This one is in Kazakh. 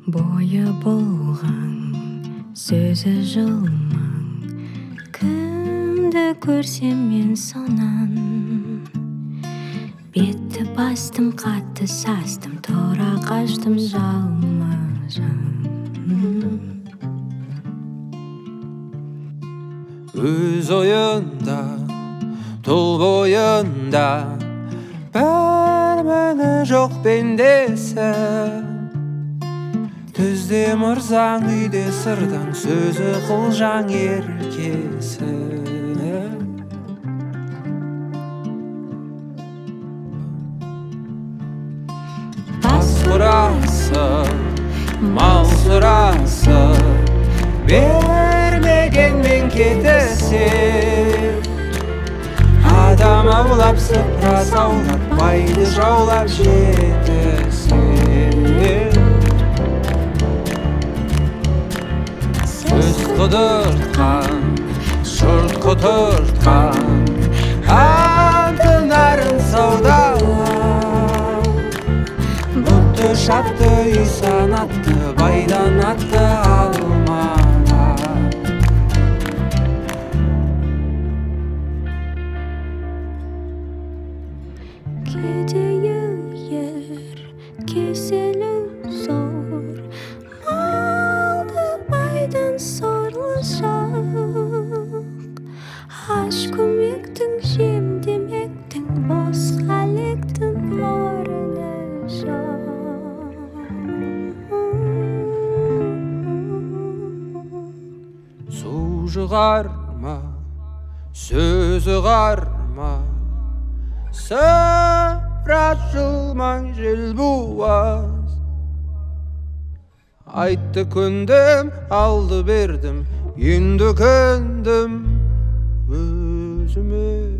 Бойы болған сөзі жылмаң, кімді көрсем мен сонан. Бетті бастым, қатты састым, тұра қаштым жалма-жан. Өз ойында, тұл бойында, бір мәні жоқ пендесі. Түзде мырзаң, үйде сырдаң, сөзі қылжаң еркесі. Тас құрасы, мал сұрасы, бермегенмен кетесі. Адам аулап, сыпыра саулап, байды жаулап жетесі. Сөз құдыртқан, жұрт құтыртқан, атын арын саудалап, бұтты шапты үй санатты, байдан атты алмалап. Кедейі ер, кеселі зор, малды байдан сорлы жақ. Аш көмектің, жем демектің, бос қалектің орны жоқ. Су жығарма, сөзі қарма, сыпыра жылмаң жел буаз. Айтты көндім, алды бердім, енді көндім өзіме.